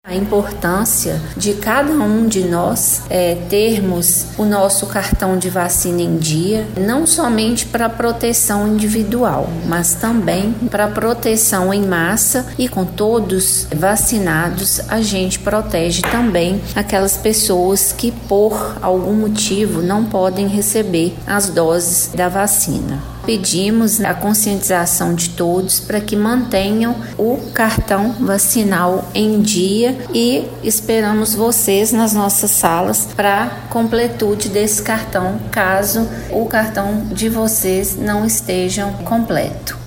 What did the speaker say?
A importância de cada um de nós termos o nosso cartão de vacina em dia, não somente para proteção individual, mas também para proteção em massa, e com todos vacinados a gente protege também aquelas pessoas que por algum motivo não podem receber as doses da vacina. Pedimos a conscientização de todos para que mantenham o cartão vacinal em dia e esperamos vocês nas nossas salas para completude desse cartão, caso o cartão de vocês não esteja completo.